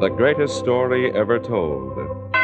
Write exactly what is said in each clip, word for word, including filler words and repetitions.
The greatest story ever told.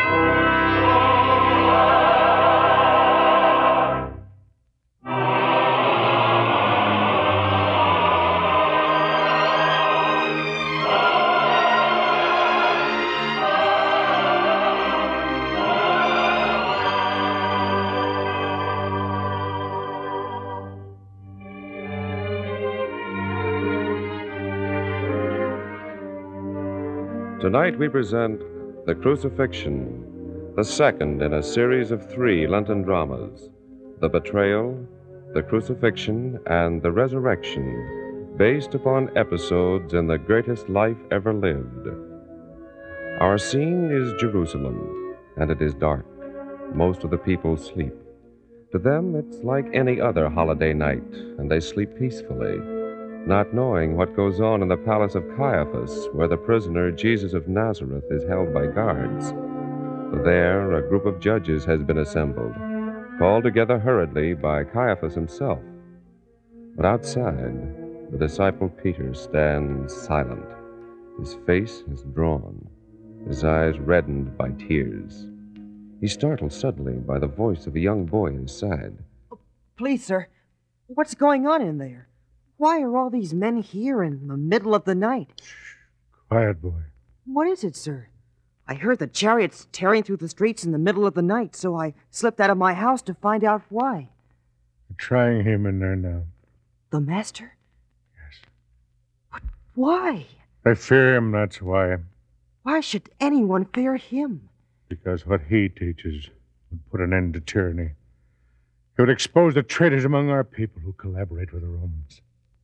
Tonight we present The Crucifixion, the second in a series of three Lenten dramas. The Betrayal, The Crucifixion, and The Resurrection, based upon episodes in the greatest life ever lived. Our scene is Jerusalem, and it is dark. Most of the people sleep. To them, it's like any other holiday night, and they sleep peacefully, not knowing what goes on in the palace of Caiaphas, where the prisoner Jesus of Nazareth is held by guards. There, a group of judges has been assembled, called together hurriedly by Caiaphas himself. But outside, the disciple Peter stands silent. His face is drawn, his eyes reddened by tears. He's startled suddenly by the voice of a young boy at his side. Oh, please, sir, what's going on in there? Why are all these men here in the middle of the night? Shh. Quiet, boy. What is it, sir? I heard the chariots tearing through the streets in the middle of the night, so I slipped out of my house to find out why. They're trying him in there now. The master? Yes. But why? They fear him, that's why. Why should anyone fear him? Because what he teaches would put an end to tyranny. He would expose the traitors among our people who collaborate with the Romans.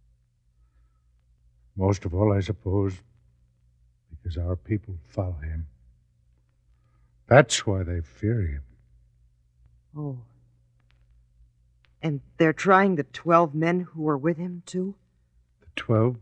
Most of all, I suppose, because our people follow him. That's why they fear him. Oh. And they're trying the twelve men who were with him, too? The twelve?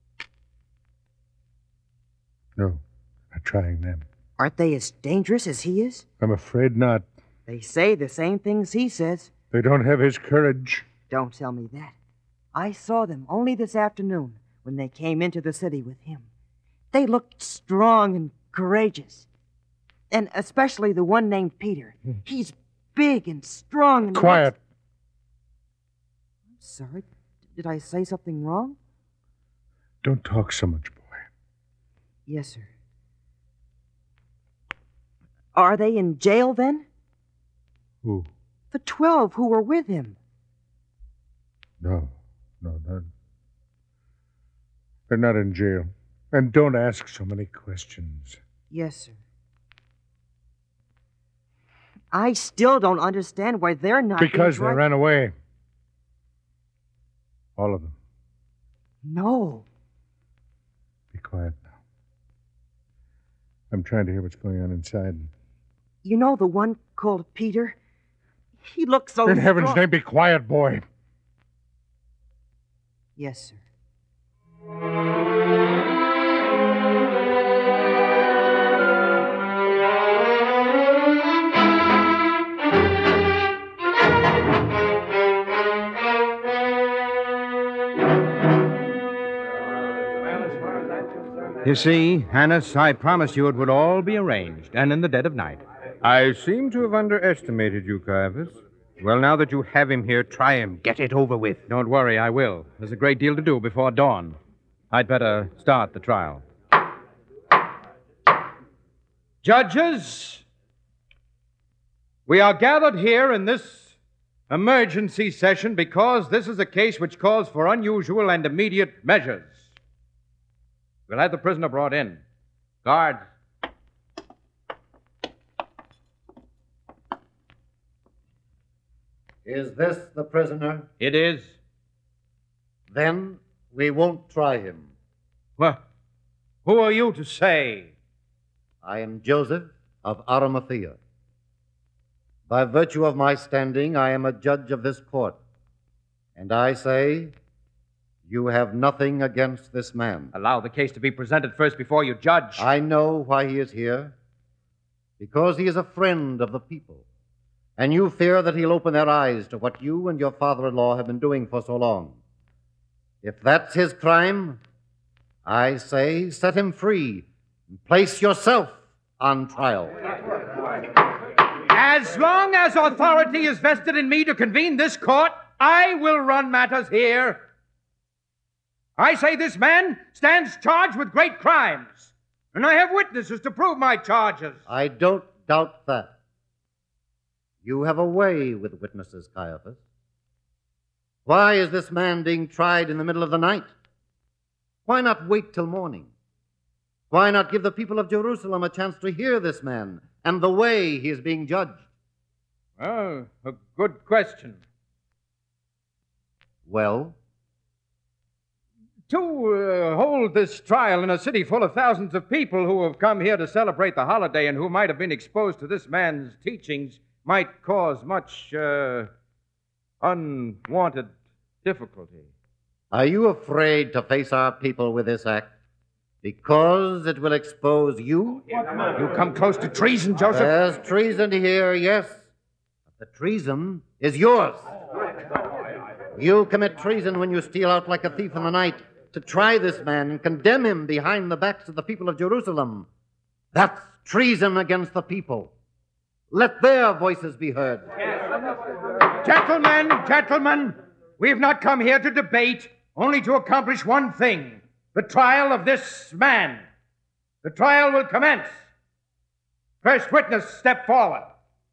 No, not trying them. Aren't they as dangerous as he is? I'm afraid not. They say the same things he says. They don't have his courage. Don't tell me that. I saw them only this afternoon when they came into the city with him. They looked strong and courageous. And especially the one named Peter. Hmm. He's big and strong and... Quiet. I'm sorry. Did I say something wrong? Don't talk so much, boy. Yes, sir. Are they in jail, then? Who? The twelve who were with him. No, no, no. They're not in jail. And don't ask so many questions. Yes, sir. I still don't understand why they're not... Because being they tried. ran away. All of them. No. Be quiet now. I'm trying to hear what's going on inside. You know the one called Peter? He looks so In heaven's strong. name, be quiet, boy. Yes, sir. You see, Hannes, I promised you it would all be arranged, and in the dead of night. I seem to have underestimated you, Caiaphas. Well, now that you have him here, try him. Get it over with. Don't worry, I will. There's a great deal to do before dawn. I'd better start the trial. Judges, we are gathered here in this emergency session because this is a case which calls for unusual and immediate measures. We'll have the prisoner brought in. Guards. Is this the prisoner? It is. Then we won't try him. Well, who are you to say? I am Joseph of Arimathea. By virtue of my standing, I am a judge of this court. And I say, you have nothing against this man. Allow the case to be presented first before you judge. I know why he is here. Because he is a friend of the people. And you fear that he'll open their eyes to what you and your father-in-law have been doing for so long. If that's his crime, I say set him free, and place yourself on trial. As long as authority is vested in me to convene this court, I will run matters here. I say this man stands charged with great crimes, and I have witnesses to prove my charges. I don't doubt that. You have a way with witnesses, Caiaphas. Why is this man being tried in the middle of the night? Why not wait till morning? Why not give the people of Jerusalem a chance to hear this man and the way he is being judged? Oh, a good question. Well? To uh, hold this trial in a city full of thousands of people who have come here to celebrate the holiday and who might have been exposed to this man's teachings might cause much uh, unwanted difficulty. Are you afraid to face our people with this act? Because it will expose you? You come close to treason, Joseph. There's treason here, yes. But the treason is yours. You commit treason when you steal out like a thief in the night to try this man and condemn him behind the backs of the people of Jerusalem. That's treason against the people. Let their voices be heard. Gentlemen, gentlemen, we have not come here to debate, only to accomplish one thing, the trial of this man. The trial will commence. First witness, step forward.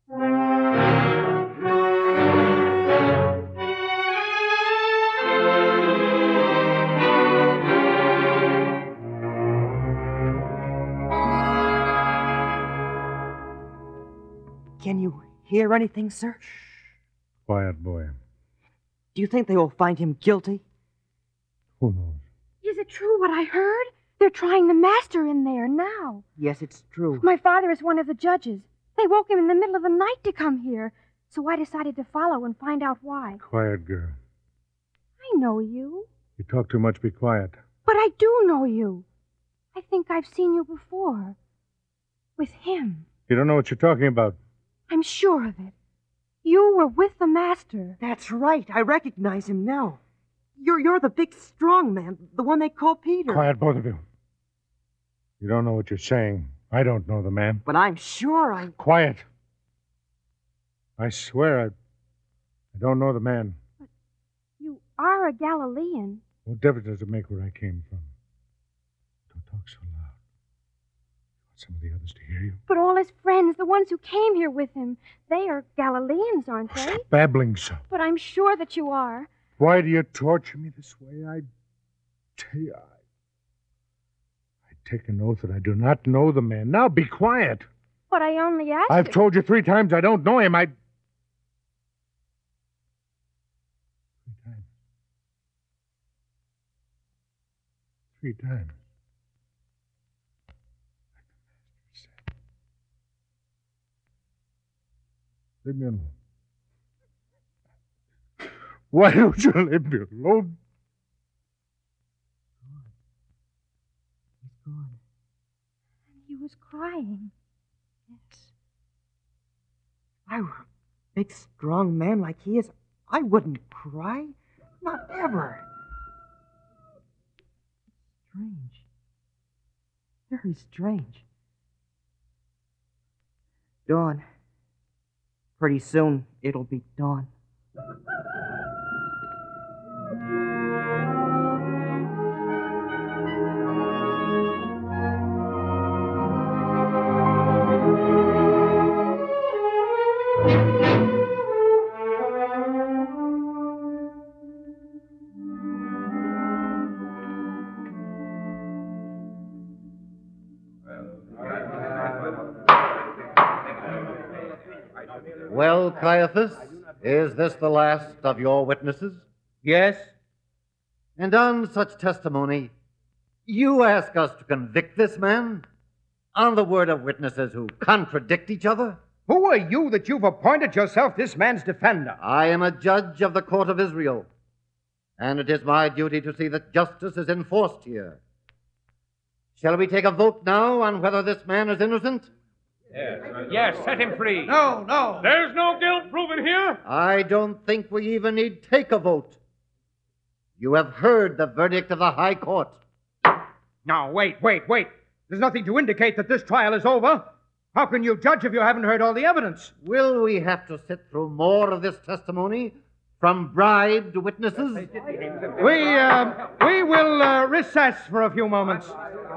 Can you hear anything, sir? Quiet, boy. Do you think they will find him guilty? Who knows? Is it true what I heard? They're trying the master in there now. Yes, it's true. My father is one of the judges. They woke him in the middle of the night to come here, so I decided to follow and find out why. Quiet, girl. I know you. You talk too much. Be quiet. But I do know you. I think I've seen you before. With him. You don't know what you're talking about. I'm sure of it. You were with the master. That's right. I recognize him now. You're you're the big strong man, the one they call Peter. Quiet, both of you. You don't know what you're saying. I don't know the man. But I'm sure I... Quiet. I swear I... I don't know the man. But you are a Galilean. What difference does it make where I came from? Don't talk so loud. Some of the others to hear you. But all his friends, the ones who came here with him, they are Galileans, aren't they? Stop babbling so. But I'm sure that you are. Why do you torture me this way? I tell you, I... I take an oath that I do not know the man. Now be quiet. But I only asked I've you. told you three times I don't know him. I... Three times. Three times. Leave me alone. Why don't you leave me alone? He's gone. He was crying. Yes. If I were a big, strong man like he is, I wouldn't cry. Not ever. Strange. Very strange. Dawn. Pretty soon, it'll be dawn. Well, Caiaphas, is this the last of your witnesses? Yes? And on such testimony, you ask us to convict this man on the word of witnesses who contradict each other? Who are you that you've appointed yourself this man's defender? I am a judge of the court of Israel, and it is my duty to see that justice is enforced here. Shall we take a vote now on whether this man is innocent? Yes, yes, set him free. No, no. There's no guilt proven here. I don't think we even need take a vote. You have heard the verdict of the High Court. Now, wait, wait, wait. There's nothing to indicate that this trial is over. How can you judge if you haven't heard all the evidence? Will we have to sit through more of this testimony from bribed witnesses? We, uh, we will uh, recess for a few moments.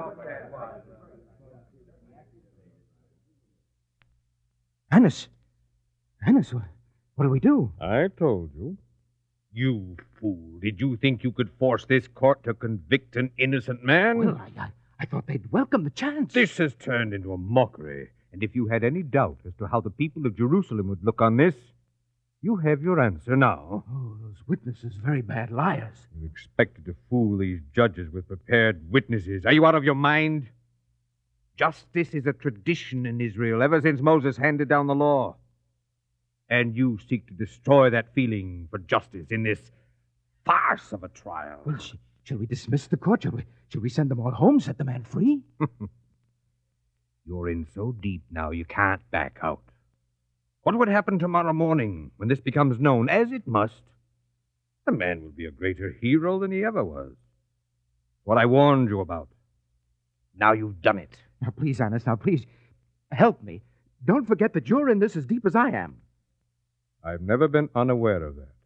Annis. Annis, what, what do we do? I told you. You fool. Did you think you could force this court to convict an innocent man? Well, I, I, I thought they'd welcome the chance. This has turned into a mockery. And if you had any doubt as to how the people of Jerusalem would look on this, you have your answer now. Oh, those witnesses, very bad liars. You expected to fool these judges with prepared witnesses. Are you out of your mind? Justice is a tradition in Israel ever since Moses handed down the law. And you seek to destroy that feeling for justice in this farce of a trial. Well, sh- shall we dismiss the court? Shall we, shall we send them all home, set the man free? You're in so deep now you can't back out. What would happen tomorrow morning when this becomes known, as it must? The man will be a greater hero than he ever was. What I warned you about. Now you've done it. Now, please, Annis, now, please, help me. Don't forget that you're in this as deep as I am. I've never been unaware of that.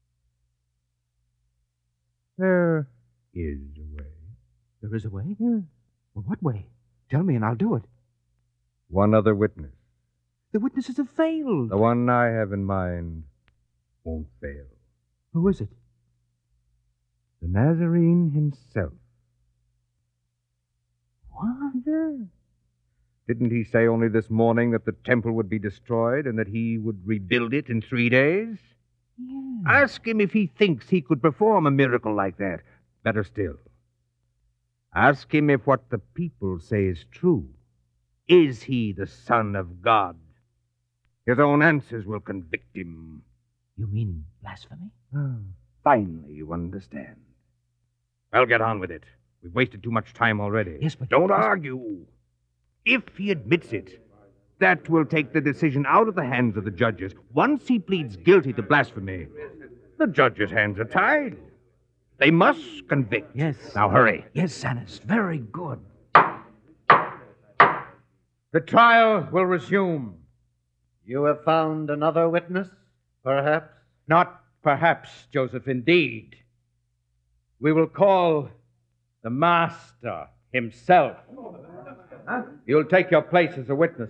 There is a way. There is a way? Well, what way? Tell me and I'll do it. One other witness. The witnesses have failed. The one I have in mind won't fail. Who is it? The Nazarene himself. What? Didn't he say only this morning that the temple would be destroyed and that he would rebuild it in three days? Yeah. Ask him if he thinks he could perform a miracle like that. Better still, ask him if what the people say is true. Is he the Son of God? His own answers will convict him. You mean blasphemy? Oh, finally, you understand. Well, get on with it. We've wasted too much time already. Yes, but... Don't argue. If he admits it, that will take the decision out of the hands of the judges. Once he pleads guilty to blasphemy, the judges' hands are tied. They must convict. Yes. Now hurry. Yes, Annis, very good. The trial will resume. You have found another witness, perhaps? Not perhaps, Joseph, indeed. We will call the master himself. Huh? You'll take your place as a witness.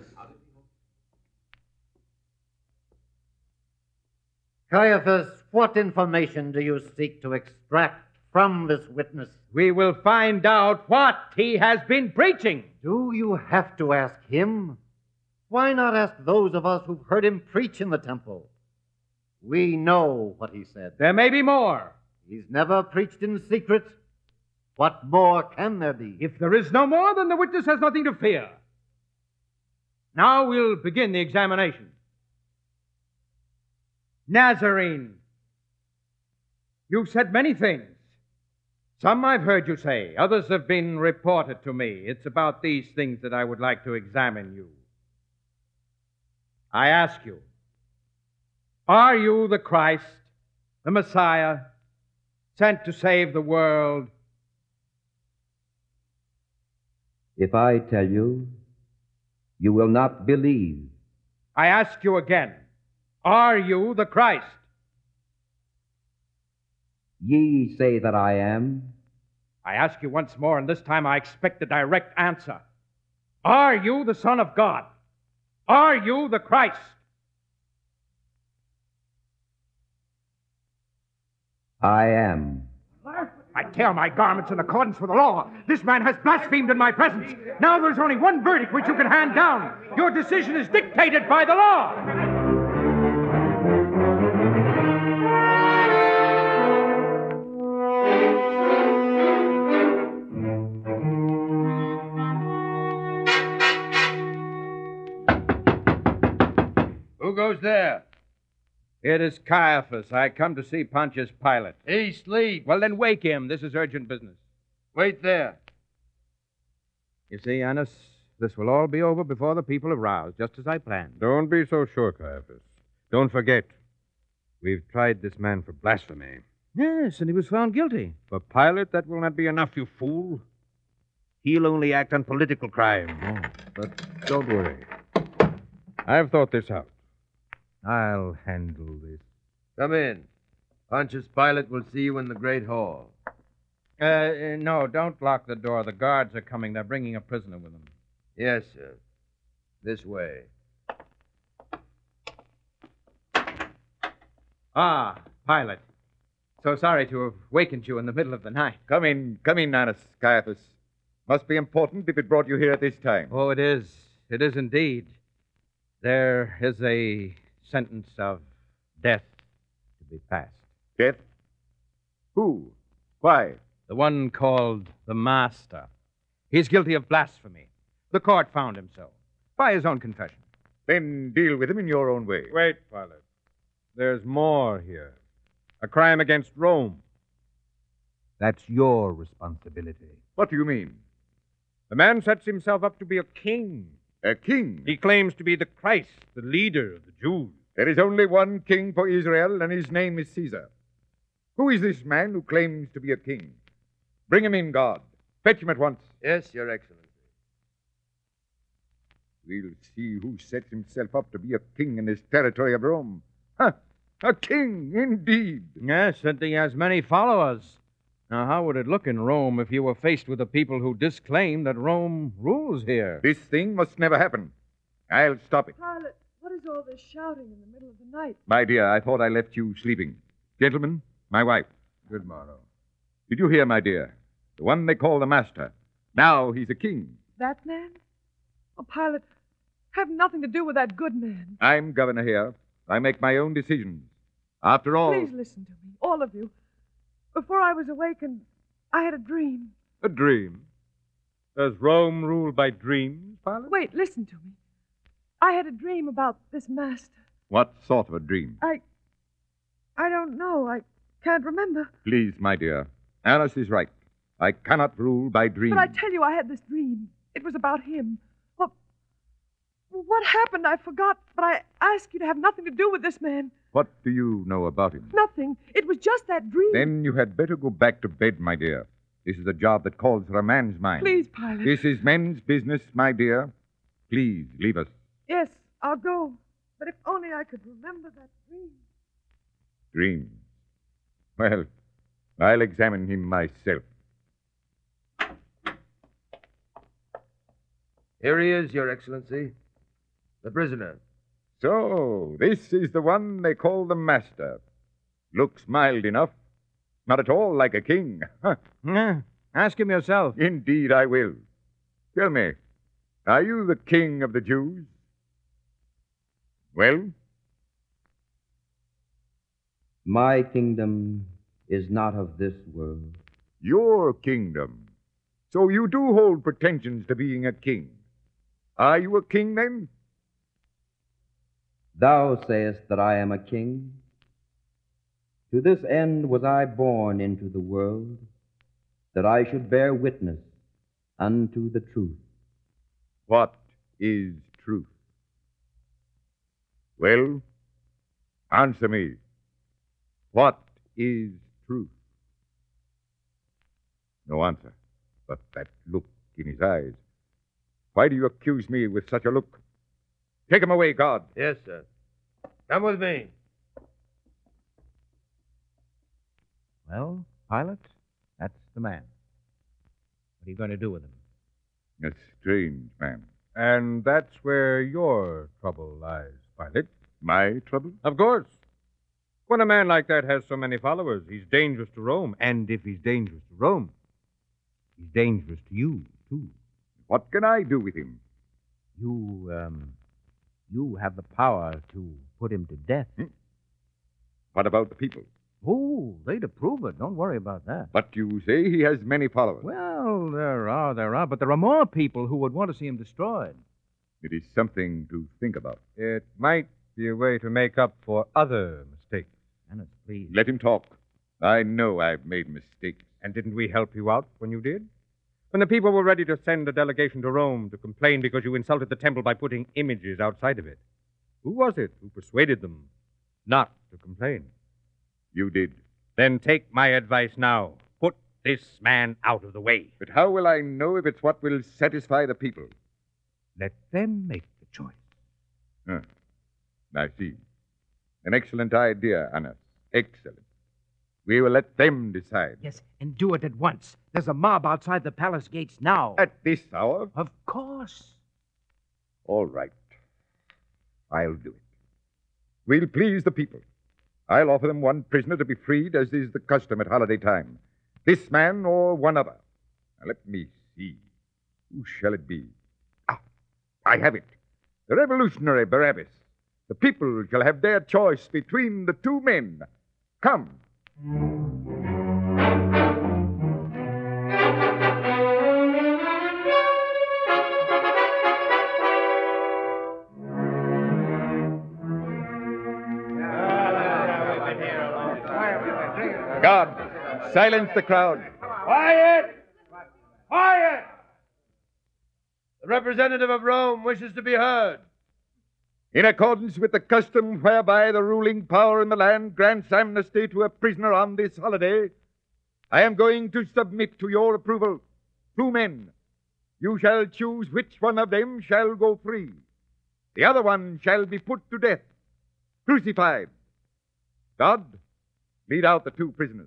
Caiaphas, what information do you seek to extract from this witness? We will find out what he has been preaching. Do you have to ask him? Why not ask those of us who've heard him preach in the temple? We know what he said. There may be more. He's never preached in secret. What more can there be? If there is no more, then the witness has nothing to fear. Now we'll begin the examination. Nazarene, you've said many things. Some I've heard you say. Others have been reported to me. It's about these things that I would like to examine you. I ask you, are you the Christ, the Messiah, sent to save the world? If I tell you, you will not believe. I ask you again, are you the Christ? Ye say that I am. I ask you once more, and this time I expect a direct answer. Are you the Son of God? Are you the Christ? I am. I tear my garments in accordance with the law. This man has blasphemed in my presence. Now there's only one verdict which you can hand down. Your decision is dictated by the law. Who goes there? It is Caiaphas. I come to see Pontius Pilate. He sleeps. Well, then wake him. This is urgent business. Wait there. You see, Annas, this will all be over before the people are roused, just as I planned. Don't be so sure, Caiaphas. Don't forget, we've tried this man for blasphemy. Yes, and he was found guilty. For Pilate, that will not be enough, you fool. He'll only act on political crime. Oh, but don't worry. I've thought this out. I'll handle this. Come in. Pontius Pilate will see you in the Great Hall. Uh, uh, no, don't lock the door. The guards are coming. They're bringing a prisoner with them. Yes, sir. This way. Ah, Pilate. So sorry to have wakened you in the middle of the night. Come in, come in, Annas Caiaphas. Must be important if it brought you here at this time. Oh, it is. It is indeed. There is a sentence of death to be passed. Death? Who? Why? The one called the Master. He's guilty of blasphemy. The court found him so, by his own confession. Then deal with him in your own way. Wait, Pilate. There's more here. A crime against Rome. That's your responsibility. What do you mean? The man sets himself up to be a king. A king? He claims to be the Christ, the leader of the Jews. There is only one king for Israel, and his name is Caesar. Who is this man who claims to be a king? Bring him in, guard. Fetch him at once. Yes, Your Excellency. We'll see who sets himself up to be a king in this territory of Rome. Huh! A king, indeed. Yes, and he has many followers. Now, how would it look in Rome if you were faced with a people who disclaim that Rome rules here? This thing must never happen. I'll stop it. Pilate, what is all this shouting in the middle of the night? My dear, I thought I left you sleeping. Gentlemen, my wife. Good morrow. Did you hear, my dear? The one they call the Master. Now he's a king. That man? Oh, Pilate, have nothing to do with that good man. I'm governor here. I make my own decisions. After all... Please listen to me, all of you. Before I was awakened, I had a dream. A dream? Does Rome rule by dreams, Pilate? Wait, listen to me. I had a dream about this Master. What sort of a dream? I... I don't know. I can't remember. Please, my dear. Alice is right. I cannot rule by dreams. But I tell you, I had this dream. It was about him. What... What happened, I forgot, but I asked you to have nothing to do with this man. What do you know about him? Nothing. It was just that dream. Then you had better go back to bed, my dear. This is a job that calls for a man's mind. Please, Pilate. This is men's business, my dear. Please, leave us. Yes, I'll go. But if only I could remember that dream. Dreams. Well, I'll examine him myself. Here he is, Your Excellency. The prisoner. So, this is the one they call the Master. Looks mild enough. Not at all like a king. Yeah, ask him yourself. Indeed, I will. Tell me, are you the king of the Jews? Well? My kingdom is not of this world. Your kingdom. So you do hold pretensions to being a king. Are you a king, then? Thou sayest that I am a king. To this end was I born into the world, that I should bear witness unto the truth. What is truth? Well, answer me. What is truth? No answer, but that look in his eyes. Why do you accuse me with such a look? Take him away, guard. Yes, sir. Come with me. Well, Pilate, that's the man. What are you going to do with him? A strange man. And that's where your trouble lies, Pilate. My trouble? Of course. When a man like that has so many followers, he's dangerous to Rome. And if he's dangerous to Rome, he's dangerous to you, too. What can I do with him? You, um, you have the power to put him to death. Hmm? What about the people? Oh, they'd approve it. Don't worry about that. But you say he has many followers. Well, there are, there are, but there are more people who would want to see him destroyed. It is something to think about. It might be a way to make up for other mistakes. Annas, please. Let him talk. I know I've made mistakes. And didn't we help you out when you did? When the people were ready to send a delegation to Rome to complain because you insulted the temple by putting images outside of it. Who was it who persuaded them not to complain? You did. Then take my advice now. Put this man out of the way. But how will I know if it's what will satisfy the people? Let them make the choice. Huh. I see. An excellent idea, Annas. Excellent. We will let them decide. Yes, and do it at once. There's a mob outside the palace gates now. At this hour? Of course. All right. I'll do it. We'll please the people. I'll offer them one prisoner to be freed, as is the custom at holiday time. This man or one other. Now, let me see. Who shall it be? Ah, I have it. The revolutionary Barabbas. The people shall have their choice between the two men. Come. Guard, silence the crowd. Quiet! Quiet! The representative of Rome wishes to be heard. In accordance with the custom whereby the ruling power in the land grants amnesty to a prisoner on this holiday, I am going to submit to your approval two men. You shall choose which one of them shall go free. The other one shall be put to death, crucified. God, lead out the two prisoners.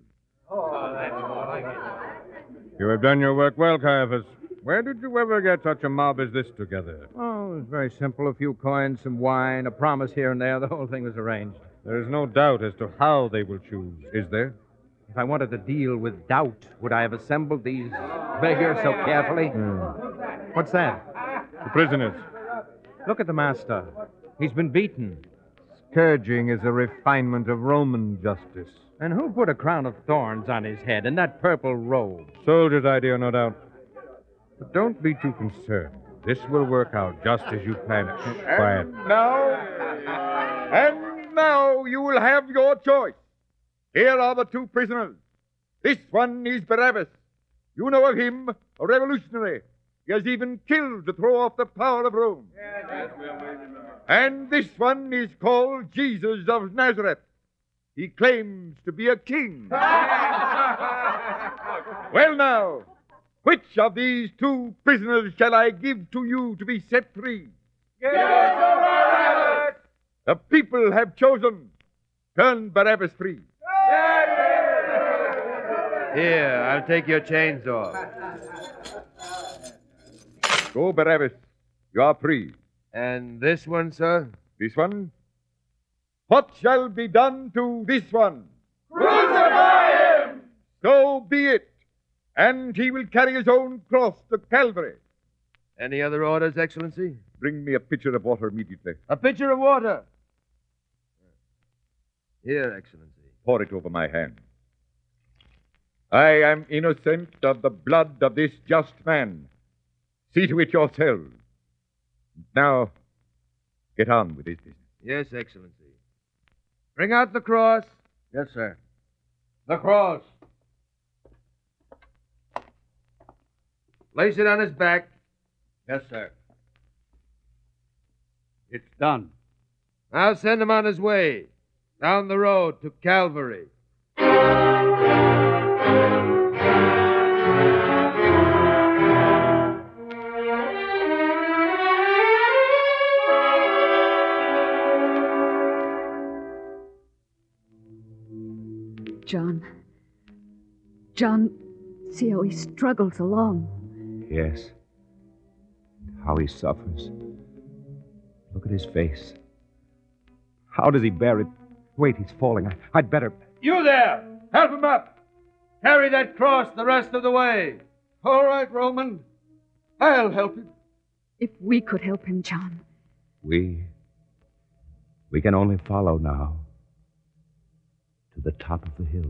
You have done your work well, Caiaphas. Where did you ever get such a mob as this together? Oh, it was very simple. A few coins, some wine, a promise here and there. The whole thing was arranged. There's no doubt as to how they will choose, is there? If I wanted to deal with doubt, would I have assembled these beggars so carefully? Hmm. What's that? The prisoners. Look at the master. He's been beaten. Scourging is a refinement of Roman justice. And who put a crown of thorns on his head and that purple robe? Soldier's idea, no doubt. But don't be too concerned. This will work out just as you planned it. Quiet. And now, and now you will have your choice. Here are the two prisoners. This one is Barabbas. You know of him, a revolutionary. He has even killed to throw off the power of Rome. And this one is called Jesus of Nazareth. He claims to be a king. Well, now, which of these two prisoners shall I give to you to be set free? Give us Barabbas! The people have chosen. Turn Barabbas free. Here, I'll take your chains off. Go, Barabbas. You are free. And this one, sir? This one? What shall be done to this one? Crucify him! So be it. And he will carry his own cross to Calvary. Any other orders, Excellency? Bring me a pitcher of water immediately. A pitcher of water. Here, Excellency. Pour it over my hand. I am innocent of the blood of this just man. See to it yourselves. Now, get on with this business. Yes, Excellency. Bring out the cross. Yes, sir. The cross. Place it on his back. Yes, sir. It's done. Now send him on his way. Down the road to Calvary. John. John, see how he struggles along. Yes. How he suffers. Look at his face. How does he bear it? Wait, he's falling. I, I'd better... You there! Help him up! Carry that cross the rest of the way. All right, Roman. I'll help him. If we could help him, John. We... We can only follow now. To the top of the hill.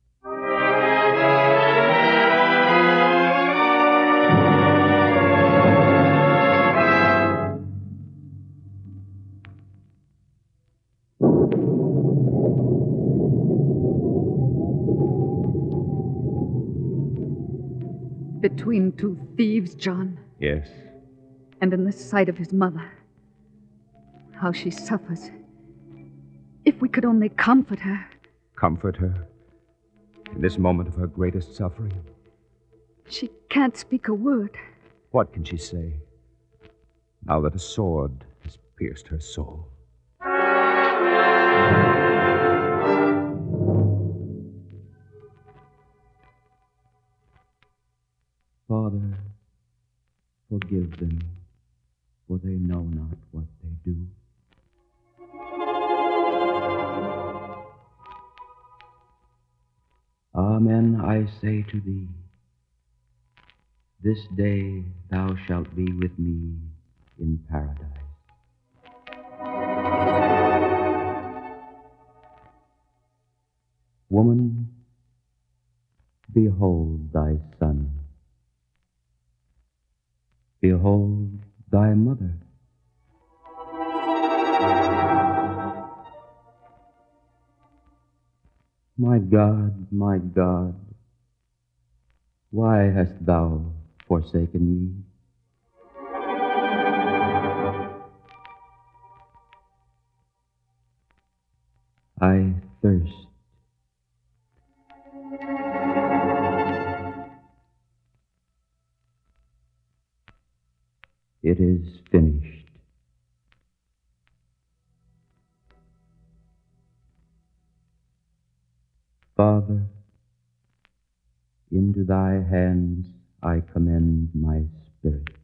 Between two thieves, John. Yes. And in the sight of his mother. How she suffers. If we could only comfort her. Comfort her in this moment of her greatest suffering. She can't speak a word. What can she say, now that a sword has pierced her soul? Father, forgive them, for they know not what they do. Amen, I say to thee, this day thou shalt be with me in paradise. Woman, behold thy son. Behold thy mother. My God, my God, why hast thou forsaken me? I thirst. It is finished. Father, into thy hands I commend my spirit.